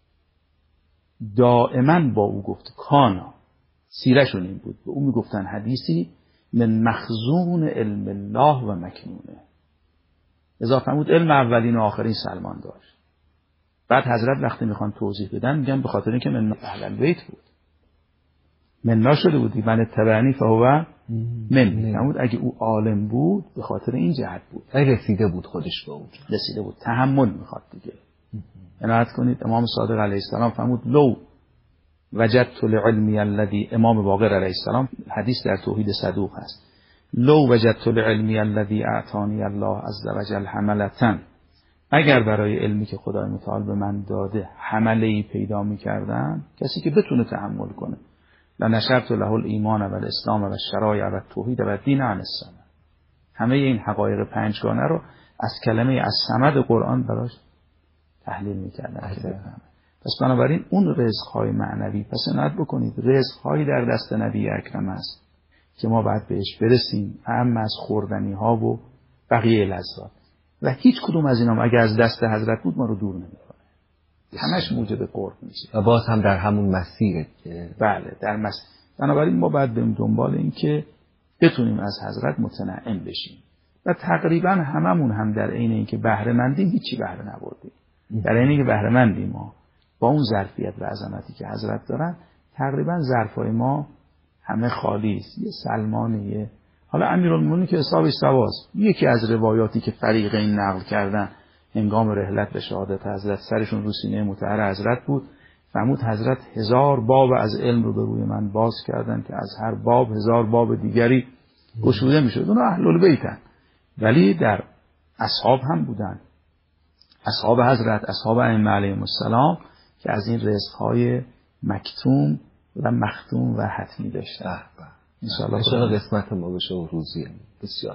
دائما با او گفت کانا، سیرشون این بود، به او میگفتن حدیثی من مخزون علم الله و مکنونه. اضافه فرمود علم اولین و آخرین سلمان داشت. بعد حضرت وقتی میخوان توضیح بدن میگن به خاطر اینکه من اهل البیت بود، من ناشده بودی، من تبعنی فهو من. فرمود اگه او عالم بود به خاطر این جهت بود، ای رسیده بود خودش به اون، رسیده بود، تحمل میخواد دیگه. عنایت کنید امام صادق علیه السلام فرمود لو وجدت لعلمی الذی، امام باقر علیه السلام حدیث در توحید صدوق هست، لو وجدت لعلمی الذی اعطانی الله عز وجل حملتن، اگر برای علمی که خدای متعال به من داده حمله‌ای پیدا می‌کردم، کسی که بتونه تحمل کنه، لنشرت له الایمان و الاسلام و الشرایع و التوحید و الدین عن الصمد، همه این حقایق پنجگانه رو از کلمه از صمد قرآن براش تحلیل می‌کردن. پس بنابراین اون رزق‌های معنوی، پس عنایت بکنید رزق‌هایی در دست نبی اکرم است که ما باید بهش برسیم، اهم از خوردنی‌ها و بقیه لذات، و هیچ کدوم از اینا اگر از دست حضرت بود ما رو دور نمی‌کنه، همش موجب قرب میشه و باز هم در همون مسیره که بله در مسیر. بنابراین ما باید بریم دنبال این که بتونیم از حضرت متنعم بشیم و تقریبا هممون هم در عین اینکه بهره مندیم هیچی بهره نبردیم، در عین اینکه بهره مندیم ما با اون ظرفیت و عظمتی که حضرت دارن، تقریبا ظرفای ما همه خالی است. یه سلمانیه، حالا امیرالمومنین که حسابش سواست، یکی از روایاتی که فریقین نقل کردن هنگام رحلت به شهادت حضرت سرشون رو سینه مطهر حضرت بود، فرمود حضرت هزار باب از علم رو به روی من باز کردن که از هر باب هزار باب دیگری گشوده میشد. اونا اهل البیتن ولی در اصحاب هم بودن، اصحاب حضرت، اصحاب ائمه علیهم السلام که از این رزق‌های مکتوم و مختوم و حتمی داشتن. انشاءالله قسمت ما بشه و روزی هم. بسیار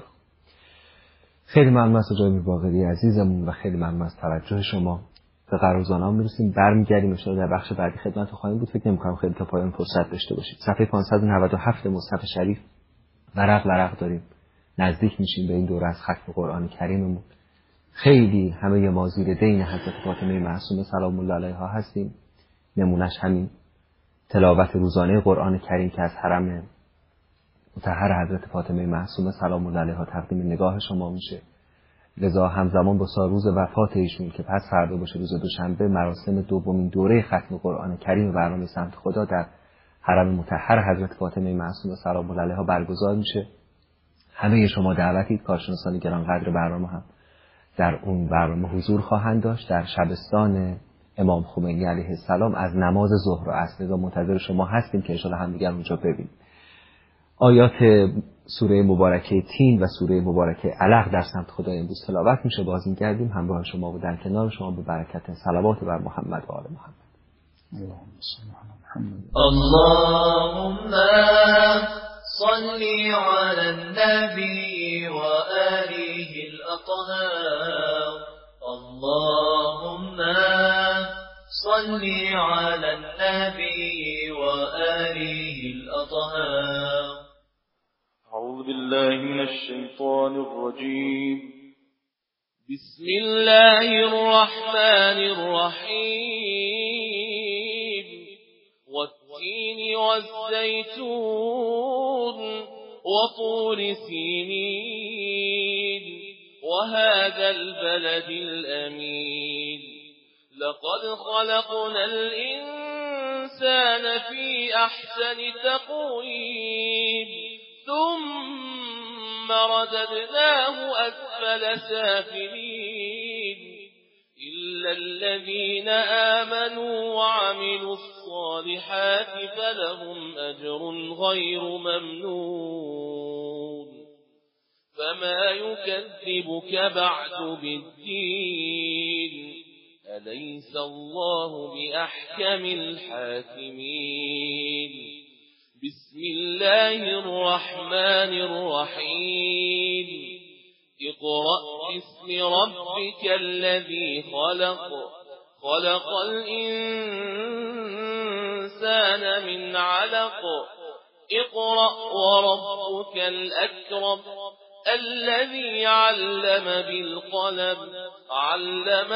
خیلی ممنون از جای باقری عزیزمون و خیلی ممنون از توجه شما. به قرارزانان میرسیم، برمیگردیم انشاءالله در بخش بعدی خدمت خواهیم بود. فکر نمی‌کنم خیلی تا پایان فرصت داشته باشید. صفحه پانصد و نود و هفت مصحف شریف ورق ورق داریم، نزدیک میشیم به این دوره از ختم قرآن کریممون. خیلی همه ما زیر دین حضرت فاطمه معصومه سلام الله علیها هستیم. نمونش همین تلاوت روزانه قرآن کریم که از حرم مطهر حضرت فاطمه معصومه سلام الله علیها تقدیم نگاه شما میشه. لذا همزمان با روز وفات ایشون که پس فردا باشه روز دوشنبه، مراسم دومین دوره ختم قرآن کریم برنامه سمت خدا در حرم مطهر حضرت فاطمه معصومه سلام الله علیها برگزار میشه. همه شما دعوتید، کارشناسان گرانقدر برنامه هم در اون برنامه حضور خواهند داشت. در شبستان امام خمینی علیه السلام از نماز ظهر و عصر منتظر شما هستیم که ان شاءالله همدیگر اونجا ببینیم. آیات سوره مبارکه تین و سوره مبارکه علق در سمت خدای امروز تلاوت میشه. باز می‌گردیم همراه شما و در کنار شما به برکت صلوات بر محمد و آل محمد. اللهم صل علی محمد. اللهم صل على النبي وآله الأطهار. اللهم صل على النبي وآله الأطهار. أعوذ بالله من الشيطان الرجيم. بسم الله الرحمن الرحيم. والتين والزيتون وطور سينين وهذا البلد الأمين. لقد خلقنا الإنسان في أحسن تقويم ثم رددناه أسفل سافلين إلا الذين آمنوا وعملوا الصالحات فلهم أجر غير ممنون. فما يكذبك بعد بالدين أليس الله بأحكم الحاكمين. بسم الله الرحمن الرحيم. اقرأ باسم ربك الذي خلق. خلق الإنسان من علق. اقرأ وربك الأكرم الذي علم بالقلم. علم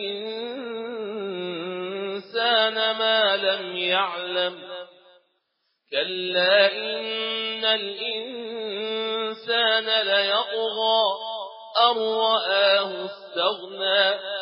الإنسان ما لم يعلم. كلا إن الإنسان ليطغى أن رآه استغنى.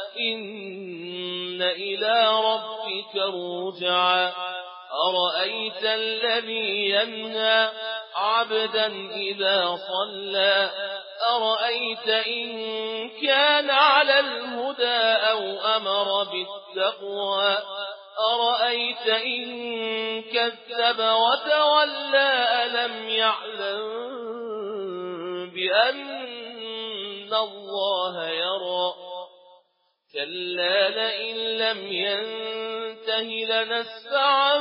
إن إلى ربك الرجعى. أرأيت الذي ينهى عبدا إذا صلى. أرأيت إن كان على الهدى أو أمر بالتقوى. أرأيت إن كذب وتولى. ألم يعلم بأن الله يرى. كلا لئن لم ينته لنسفعا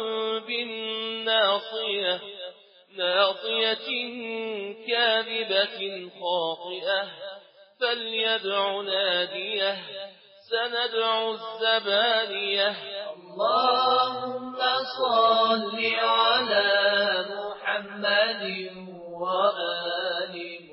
بالناصية. ناصية كاذبة خاطئة فليدع ناديه. سندع الزبانية. اللهم صل على محمد وآل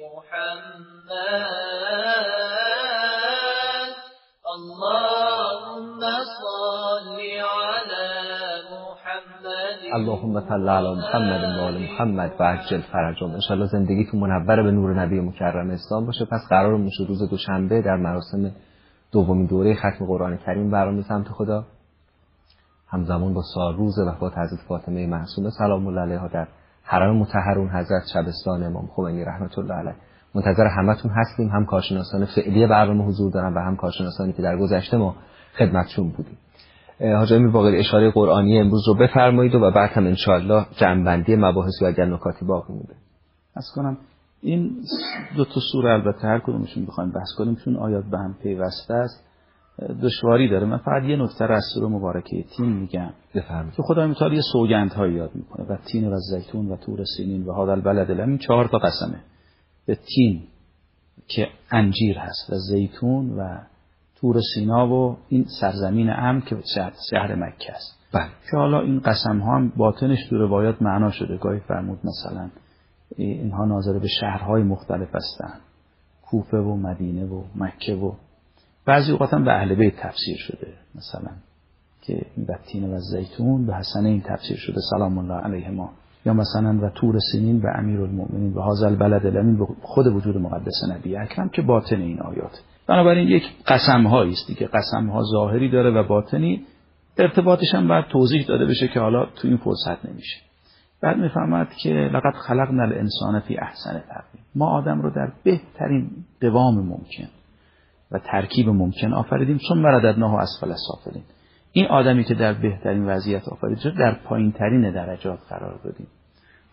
محمد. اللهم صل على محمد. اللهم صل علی محمد و آل محمد و عجل فرجهم. ان شاء الله زندگیتون منور به نور نبی مکرم اسلام باشه. پس قرارمون شد روز دوشنبه در مراسم دومین دوره ختم قرآن کریم برام سمت خدا همزمان با سالروز وفات حضرت فاطمه معصومه سلام الله علیها در حرم مطهرون حضرت شبستان امام خمینی رحمت الله علیه. منتظر همتون هستیم. هم کارشناسان فعلی برنامه حضور دارن و هم کارشناسانی که در گذشته ما خدمتشون بودیم. حاجی امیر باقری اشاره قرآنی امروز رو بفرمایید و بعد هم انشاءالله جمع‌بندی مباحثی و اگر نکاتی باقی مونده از کنم. این دو تا سوره البته هر کدومشون بخوایم بحث کنیم چون آیات به هم پیوسته است دشواری داره. من فقط یه نکته از سوره مبارکه تین میگم بفرمایید که خدای متعال یه سوگندهایی یاد میکنه و تین و زیتون و طور سینین و هذا البلد الامین. چهار تا قسمه به تین که انجیر هست و زیتون و طور سینا و این سرزمین امن که شهر مکه است. بله. که حالا این قسم ها هم باطنش تو روایات معنا شده. گاهی فرمود مثلا اینها ناظر به شهرهای مختلف هستند، کوفه و مدینه و مکه و بعضی اوقات هم به اهل بیت تفسیر شده، مثلا که این تین و زیتون به حسن این تفسیر شده سلام الله علیهما، یا مثلا و طور سینین و امیرالمؤمنین و هذا البلد الامین به خود وجود مقدس نبی اکرم که باطن این آیات. بنابراین یک قسم هایی است دیگه، قسم ها ظاهری داره و باطنی، ارتباطش هم باید توضیح داده بشه که حالا تو این فرصت نمیشه. بعد میفهمد که لقد خلقنا الانسان فی احسن تقویم، ما آدم رو در بهترین قوام ممکن و ترکیب ممکن آفریدیم، ثم رددناه اسفل سافلین. این آدمی که در بهترین وضعیت آفریده شد در پایین ترین درجات قرار دادیم.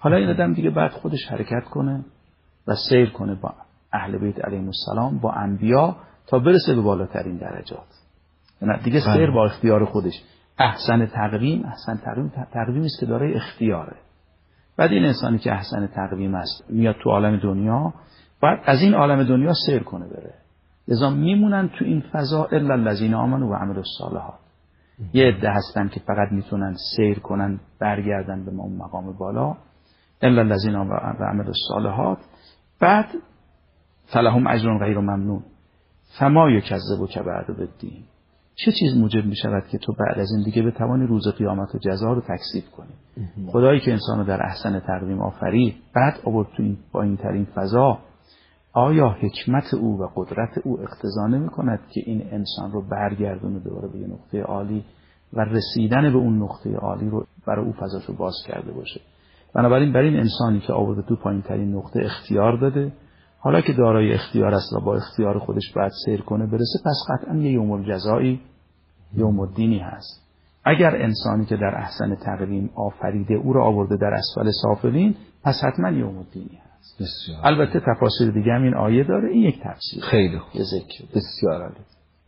حالا این آدم دیگه بعد خودش حرکت کنه و سیر کنه با اهل بیت علیهم السلام، با انبیا، تا برسه به بالاترین درجات. نه دیگه سیر با اختیار خودش. احسن تقویم، احسن تقویم تقویمی است که داره اختیاره. بعد این انسانی که احسن تقویم است میاد تو عالم دنیا، بعد از این عالم دنیا سیر کنه بره. لذا میمونن تو این فضا الا الذین آمنوا و عملوا الصالحات. یه عده هستن که فقط میتونن سیر کنن برگردن به اون مقام بالا، الا الذین آمنوا و عملوا الصالحات. بعد فلهم اجر غیر ممنون فما یکذبک بعد بالدین. چه چیز موجب می شود که تو بعد از این دیگه بتوانی روز قیامت و جزا رو تکذیب کنی؟ خدایی که انسان رو در احسن تقویم آفرید، بعد آورد تو این با این ترین فضا، آیا حکمت او و قدرت او اقتضا نمی کند که این انسان رو برگردونه دوباره به یه نقطه عالی و رسیدن به اون نقطه عالی رو برای او فضاش رو باز کرده باشه؟ بنابراین برای این انسانی که آورده تو پایین ترین نقطه اختیار داده، حالا که دارای اختیار است و با اختیار خودش باید سیر کنه برسه، پس قطعا یه یوم الجزایی یوم الدینی هست. اگر انسانی که در احسن تقویم آفریده او را آورده در اسفل سافلین، پس حتما یوم الدینی هست. بسیار. البته تفاسیر دیگه هم این آیه داره، این یک تفسیر. خیلی خوب. یه ذکر. بسیار عالی.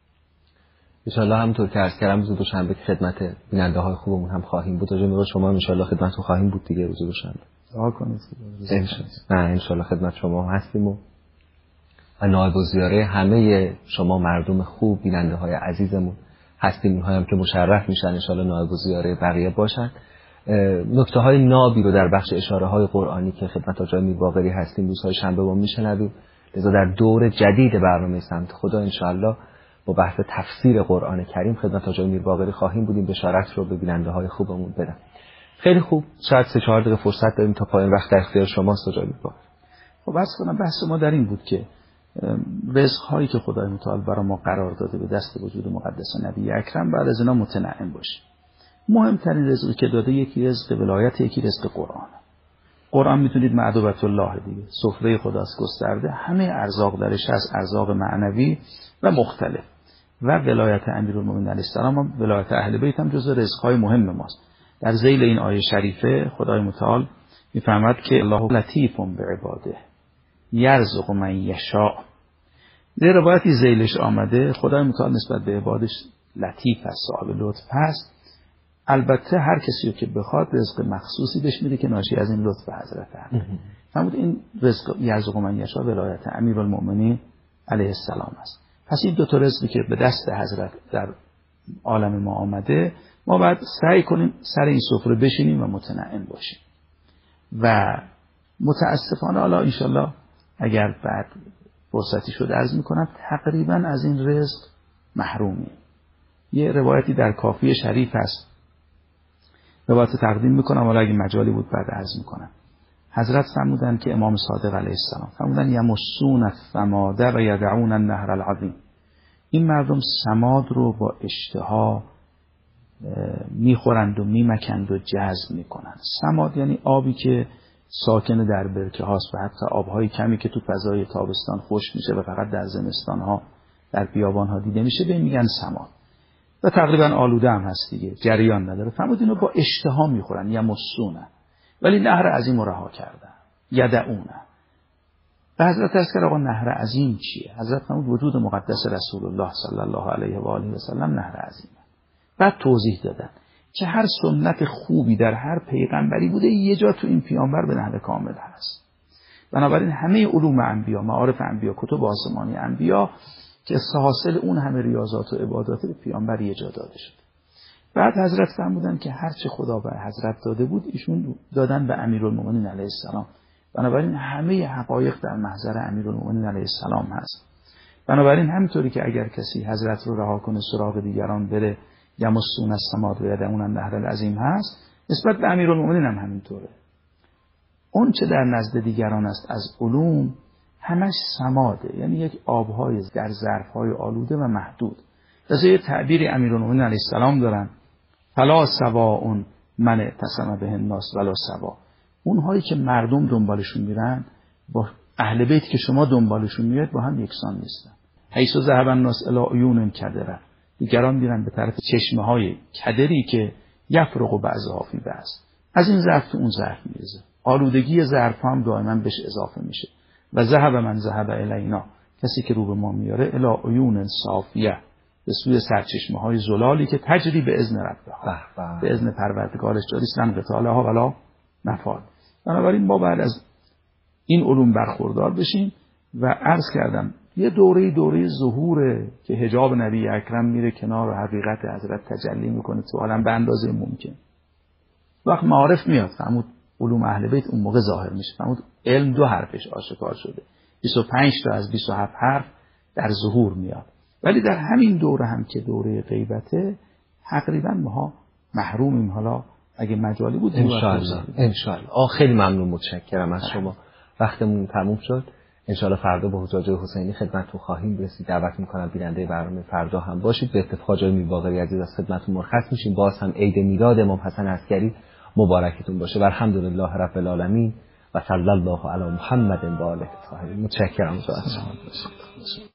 ان شاء الله همونطور که عرض کردم روز دوشنبه خدمت بیننده های خوبمون هم خواهیم بود. راجع شما ان شاء الله خدمتتون خواهیم بود دیگه روز دوشنبه. دعا کنید. نه ان شاء الله خدمت شما هستیم و نایب الزیاره همه شما مردم خوب، بیننده های عزیزمون هستیم. اینها هم که مشرف میشن ان شاء الله نایب الزیاره بقیه باشن. نکته های نابی رو در بخش اشاره های قرآنی که خدمت آقای میر باقری هستیم روزهای شنبه با میشنویم. لذا در دور جدید برنامه سمت خدا ان شاء الله با بحث تفسیر قرآن کریم خدمت آقای میر باقری خواهیم بودیم، بشارت رو به بیننده های خوبمون بدم. خیلی خوب، شاید سه چهار دقیقه فرصت داریم تا پایان وقت در اختیار شماست آقای میر باقری. خب بس کنم بحث ما در این بود که رزق هایی که خدای متعال برای ما قرار داده به دست وجود مقدس نبی اکرم، بعد از اینا متنعم باشیم. مهمترین رزقی که داده یکی رزق ولایت، یکی رزق قرآن. قرآن میتونید معدوبت الله دیگه، سفره خداست گسترده، همه ارزاق درش هست، ارزاق معنوی و مختلف. و ولایت امیرالمومنین علیه السلام و ولایت اهل بیت هم جزو رزق های مهم ماست. در ذیل این آیه شریفه خدای متعال میفرماد که الله لطیف بعباده یرزق من یشاء. در روایتی ذیلش آمده خدای متعال نسبت به عبادش لطیف است، صاحب لطف هست. البته هر کسی رو که بخواد رزق مخصوصی بهش میده که ناشی از این لطف حضرت احمد. فرمود این رزق یرزق من یشاء ولایت امیرالمومنین علیه السلام است. پس این دو تا رزقی که به دست حضرت در عالم ما آمده، ما باید سعی کنیم سر این سفره بشینیم و متنعم باشیم. و متاسفانه حالا انشالله اگر بعد فرصتی شد عرض میکنم تقریبا از این رزق محرومیم. یه روایتی در کافی شریف هست، روایت تقدیم میکنم ولی اگه مجالی بود بعد عرض میکنم. حضرت فرمودن که امام صادق علیه السلام فرمودن یمسون الثماد و یدعون النهر العظیم. این مردم سماد رو با اشتها میخورند و میمکند و جذب میکنند. سماد یعنی آبی که ساکن در برکه هاست و حتی آبهای کمی که تو فضای تابستان خشک میشه و فقط در زمستان ها در بیابان ها دیده میشه به میگن سماد. و تقریبا آلوده هم هست دیگه، جریان نداره. فرمود اینو با اشتها میخورن یمسونه، ولی نهر عظیم رو رها کردن یدعونه. به حضرت عرض کرد آقا نهر عظیم چیه؟ حضرت فرمود وجود مقدس رسول الله صلی الله علیه و آله و سلم نهر عظیمه. بعد توضیح دادن که هر سنت خوبی در هر پیغمبری بوده یه جا تو این پیامبر به نحو کامل هست. بنابراین همه علوم انبیا، معارف انبیا، کتب آسمانی انبیا که حاصل اون همه ریاضات و عبادات به پیامبر یه جا داده شد. بعد حضرت فرمودن که هر چه خدا به حضرت داده بود ایشون دادن به امیرالمومنین علیه السلام. بنابراین همه حقایق در محضر امیرالمومنین علیه السلام هست. بنابراین همینطوری که اگر کسی حضرت رو رها کنه سراغ دیگران بره یمسون الثماد و یدعون النهر العظیم هست، نسبت به امیرالمومنین هم همینطوره. اون چه در نزد دیگران است از علوم همش سماده، یعنی یک آبهای در ظرفهای آلوده و محدود. لذا یه تعبیری امیرالمومنین علیه السلام دارن فلا سواء من اعتصم به الناس ولا سوا. اونهایی که مردم دنبالشون میرن با اهل بیت که شما دنبالشون میاد با هم یکسان نیستن. حیث ذهب الناس الی عیون کدره، دیگران میرن به طرف چشمه های کدری که یفرق بعضها فی بعض، از این ظرف تو اون ظرف میریزه. آلودگی ظرف هم دائما بهش اضافه میشه. و ذهب من ذهب الینا، کسی که رو به ما میاره، الی عیون صافیه، به سوی سرچشمه های زلالی که تجری به اذن ربها، به اذن پروردگارش جاری است، لن قتالها ولا نفاد. بنابراین ما بعد از این علوم برخوردار بشیم. و عرض کردم یه دوره دوره ظهوره که حجاب نبی اکرم میره کنار و حقیقت حضرت تجلی میکنه تو عالم به اندازه ممکن. وقت معارف میاد فرمود علوم اهل بیت اون موقع ظاهر میشه. فرمود علم دو حرفش آشکار شده، بیست و پنج تا از بیست و هفت حرف در ظهور میاد. ولی در همین دوره هم که دوره غیبته تقریبا ما محرومیم. حالا اگه مجالی بود ان شاء الله ان شاء الله. آ خیلی ممنون، متشکرم از شما. وقتمون تموم شد. ان شاء الله فردا با حجاج حسینی خدمتتون خواهیم رسید. دعوت میکنم بیننده برنامه فردا هم باشید. به اتفاق جای میرباقری عزیز از خدمتتون مرخص میشیم. باز هم عید میلاد امام حسن عسکری مبارکتون باشه. و الحمدلله رب العالمین و صلی الله علی محمد و آله الطاهرین. متشکرم از شما.